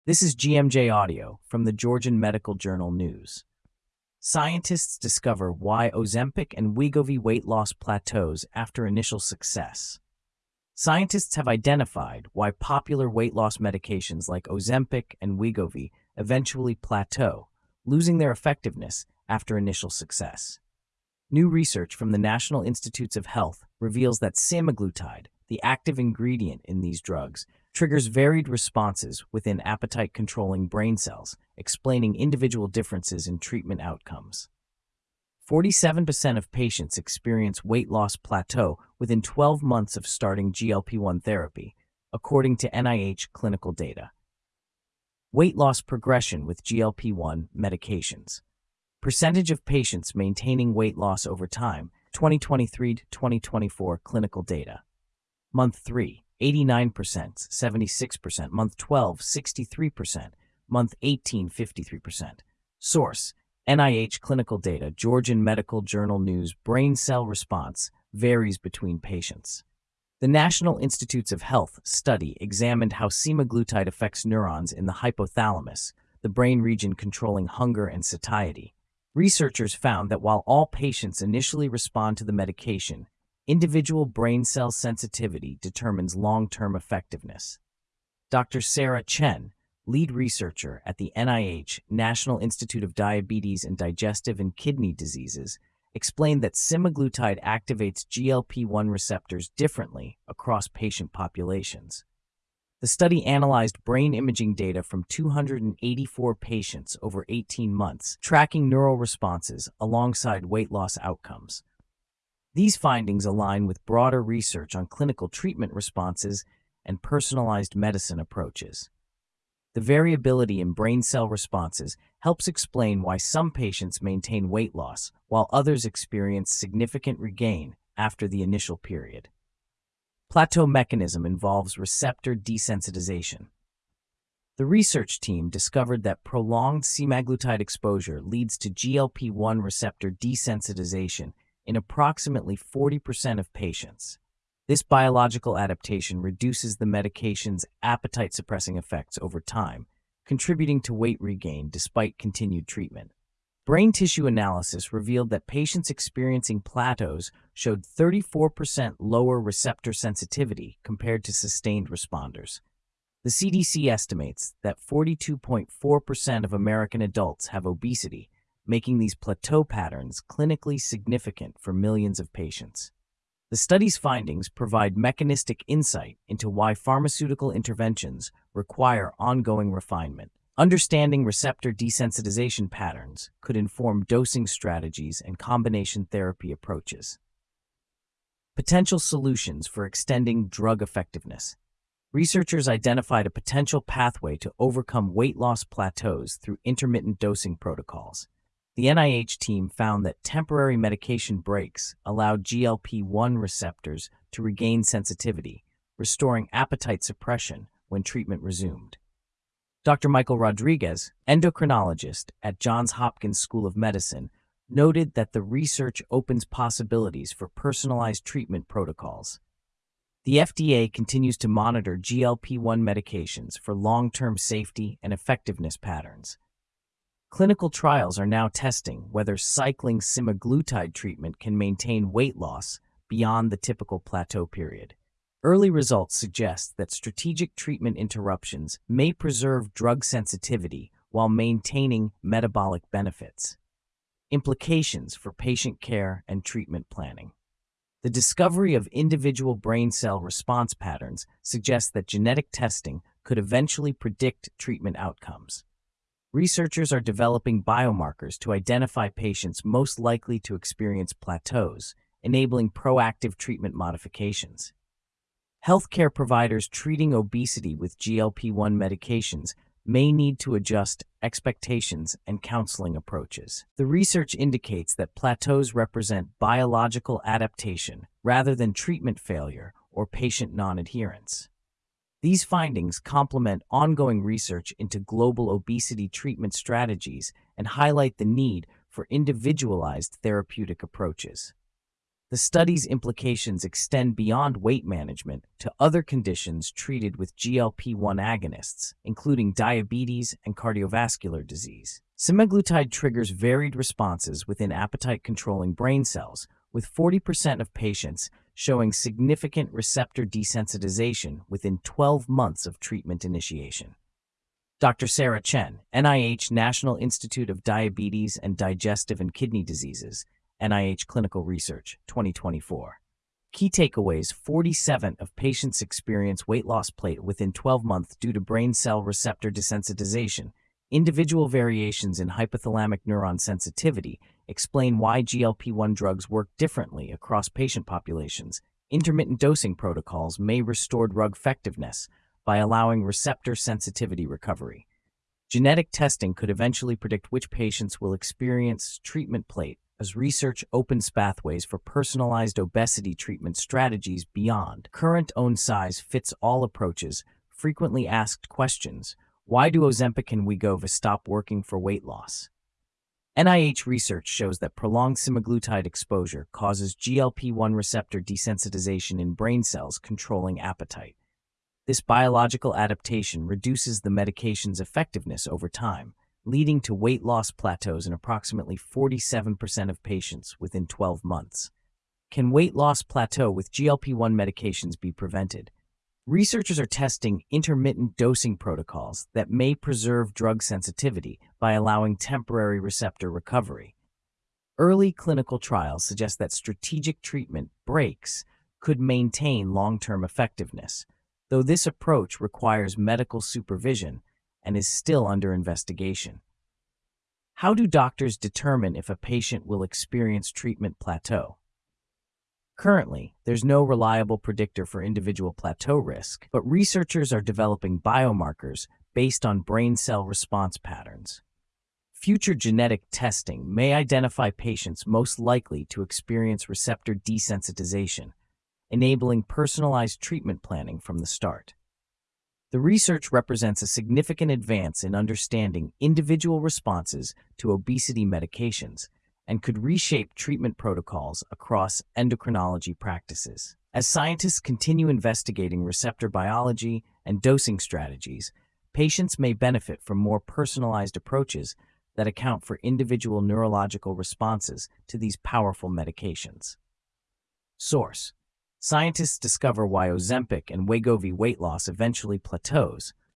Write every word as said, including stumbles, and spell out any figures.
This is G M J Audio from the Georgian Medical Journal News. Scientists discover why Ozempic and Wegovy weight loss plateaus after initial success. Scientists have identified why popular weight loss medications like Ozempic and Wegovy eventually plateau, losing their effectiveness after initial success. New research from the National Institutes of Health reveals that semaglutide, the active ingredient in these drugs, triggers varied responses within appetite-controlling brain cells, explaining individual differences in treatment outcomes. forty-seven percent of patients experience weight loss plateau within twelve months of starting G L P one therapy, according to N I H clinical data. Weight loss progression with G L P one medications. Percentage of patients maintaining weight loss over time, twenty twenty-three to twenty twenty-four clinical data. Month three, eighty-nine percent, seventy-six percent. Month twelve, sixty-three percent. Month eighteen, fifty-three percent. Source: N I H clinical data. Georgian Medical Journal News. Brain cell response varies between patients. The National Institutes of Health study examined how semaglutide affects neurons in the hypothalamus, the brain region controlling hunger and satiety. Researchers found that while all patients initially respond to the medication, individual brain cell sensitivity determines long-term effectiveness. Doctor Sarah Chen, lead researcher at the N I H National Institute of Diabetes and Digestive and Kidney Diseases, explained that semaglutide activates G L P one receptors differently across patient populations. The study analyzed brain imaging data from two hundred eighty-four patients over eighteen months, tracking neural responses alongside weight loss outcomes. These findings align with broader research on clinical treatment responses and personalized medicine approaches. The variability in brain cell responses helps explain why some patients maintain weight loss while others experience significant regain after the initial period. Plateau mechanism involves receptor desensitization. The research team discovered that prolonged semaglutide exposure leads to G L P one receptor desensitization in approximately forty percent of patients. This biological adaptation reduces the medication's appetite-suppressing effects over time, contributing to weight regain despite continued treatment. Brain tissue analysis revealed that patients experiencing plateaus showed thirty-four percent lower receptor sensitivity compared to sustained responders. The C D C estimates that forty-two point four percent of American adults have obesity, making these plateau patterns clinically significant for millions of patients. The study's findings provide mechanistic insight into why pharmaceutical interventions require ongoing refinement. Understanding receptor desensitization patterns could inform dosing strategies and combination therapy approaches. Potential solutions for extending drug effectiveness. Researchers identified a potential pathway to overcome weight loss plateaus through intermittent dosing protocols. The N I H team found that temporary medication breaks allowed G L P one receptors to regain sensitivity, restoring appetite suppression when treatment resumed. Doctor Michael Rodriguez, endocrinologist at Johns Hopkins School of Medicine, noted that the research opens possibilities for personalized treatment protocols. The F D A continues to monitor G L P one medications for long-term safety and effectiveness patterns. Clinical trials are now testing whether cycling semaglutide treatment can maintain weight loss beyond the typical plateau period. Early results suggest that strategic treatment interruptions may preserve drug sensitivity while maintaining metabolic benefits. Implications for patient care and treatment planning. The discovery of individual brain cell response patterns suggests that genetic testing could eventually predict treatment outcomes. Researchers are developing biomarkers to identify patients most likely to experience plateaus, enabling proactive treatment modifications. Healthcare providers treating obesity with G L P one medications may need to adjust expectations and counseling approaches. The research indicates that plateaus represent biological adaptation rather than treatment failure or patient non-adherence. These findings complement ongoing research into global obesity treatment strategies and highlight the need for individualized therapeutic approaches. The study's implications extend beyond weight management to other conditions treated with G L P one agonists, including diabetes and cardiovascular disease. Semaglutide triggers varied responses within appetite-controlling brain cells, with forty percent of patients showing significant receptor desensitization within twelve months of treatment initiation. Doctor Sarah Chen, N I H National Institute of Diabetes and Digestive and Kidney Diseases, N I H Clinical Research, twenty twenty-four. Key takeaways: forty-seven of patients experience weight loss plate within twelve months due to brain cell receptor desensitization. Individual variations in hypothalamic neuron sensitivity explain why G L P one drugs work differently across patient populations. Intermittent dosing protocols may restore drug effectiveness by allowing receptor sensitivity recovery. Genetic testing could eventually predict which patients will experience treatment plate, as research opens pathways for personalized obesity treatment strategies beyond current one-size-fits-all approaches. Frequently asked questions: why do Ozempic and Wegovy stop working for weight loss? N I H research shows that prolonged semaglutide exposure causes G L P one receptor desensitization in brain cells controlling appetite. This biological adaptation reduces the medication's effectiveness over time, leading to weight loss plateaus in approximately forty-seven percent of patients within twelve months. Can weight loss plateau with G L P one medications be prevented? Researchers are testing intermittent dosing protocols that may preserve drug sensitivity by allowing temporary receptor recovery. Early clinical trials suggest that strategic treatment breaks could maintain long-term effectiveness, though this approach requires medical supervision and is still under investigation. How do doctors determine if a patient will experience treatment plateau? Currently, there's no reliable predictor for individual plateau risk, but researchers are developing biomarkers based on brain cell response patterns. Future genetic testing may identify patients most likely to experience receptor desensitization, enabling personalized treatment planning from the start. The research represents a significant advance in understanding individual responses to obesity medications and could reshape treatment protocols across endocrinology practices. As scientists continue investigating receptor biology and dosing strategies, patients may benefit from more personalized approaches that account for individual neurological responses to these powerful medications. Source: scientists discover why Ozempic and Wegovy weight loss eventually plateaus